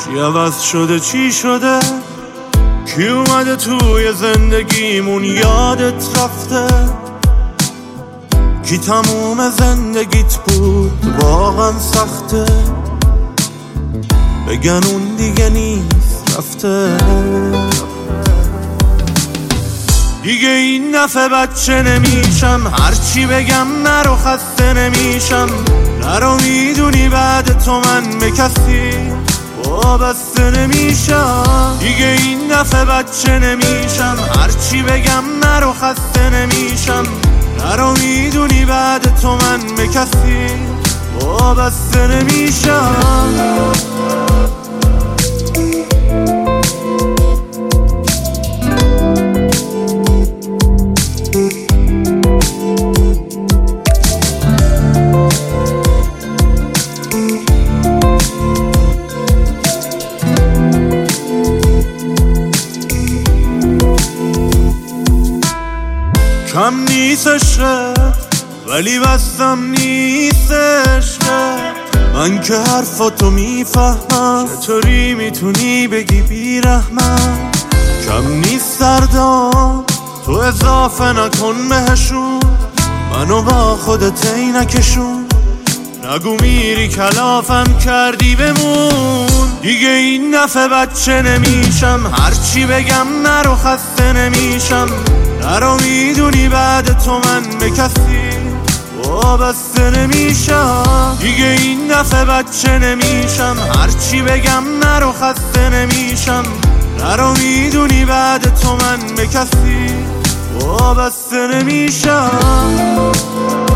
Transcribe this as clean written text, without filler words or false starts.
چی عوض شده چی شده، کی اومده توی زندگیمون یادت رفته، کی تموم زندگیت بود واقعا سخته، بگن اون دیگه نیست رفته. دیگه این دفعه بچه نمیشم، هرچی بگم نرو خسته نمیشم، نرو میدونی بعد تو من به کسی وابسته نمیشم. دیگه این دفعه بچه نمیشم، هرچی بگم نرو خسته نمیشم، نرو میدونی بعد تو من به کسی وابسته نمیشم. کم نیست عشقت ولی بستم نیست عشقت، من که حرفاتو میفهمم، چطوری میتونی بگی بیرحمم. کم نیست دردام تو اضافه نکن بهشون، منو با خودت عینکشون، نگو میری کلافم کردی بمون. دیگه این دفعه بچه نمیشم، هرچی بگم نرو خسته نمیشم، نرو میدونی بعد تو من به کسی وابسته نمیشم. دیگه این دفعه بچه نمیشم، هرچی بگم نرو خسته نمیشم، نرو میدونی بعد تو من به کسی وابسته نمیشم.